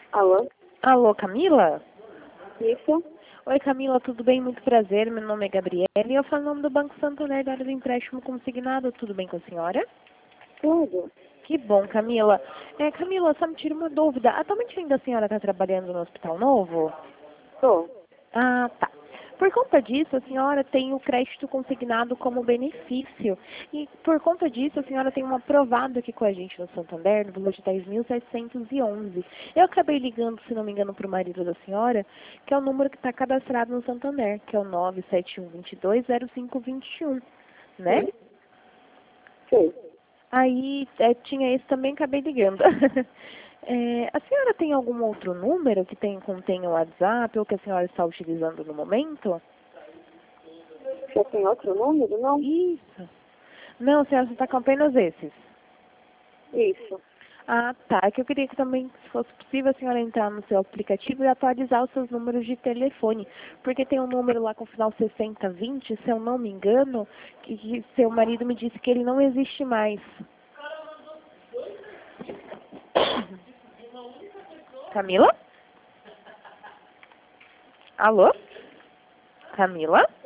Alô? Alô, Camila? Isso? Oi, Camila, tudo bem? Muito prazer. Meu nome é Gabriela e eu falo em nome do Banco Santander da área do empréstimo consignado. Tudo bem com a senhora? Tudo. Que bom, Camila. Camila, só me tira uma dúvida. Atualmente ainda a senhora está trabalhando no Hospital Novo? Tô. Ah, tá. Por conta disso, a senhora tem o crédito consignado como benefício. E por conta disso, a senhora tem um aprovado aqui com a gente no Santander, no valor de 10.711. Eu acabei ligando, se não me engano, para o marido da senhora, que é o número que está cadastrado no Santander, que é o 971220521, né? Sim. Aí tinha esse também, acabei ligando. A senhora tem algum outro número que contém o WhatsApp ou que a senhora está utilizando no momento? Você tem outro número, não? Isso. Não, senhora, você está com apenas esses. Isso. Ah, tá. É que eu queria que também, se fosse possível, a senhora entrar no seu aplicativo e atualizar os seus números de telefone. Porque tem um número lá com o final 6020, se eu não me engano, que seu marido me disse que ele não existe mais. Camila? Alô? Camila?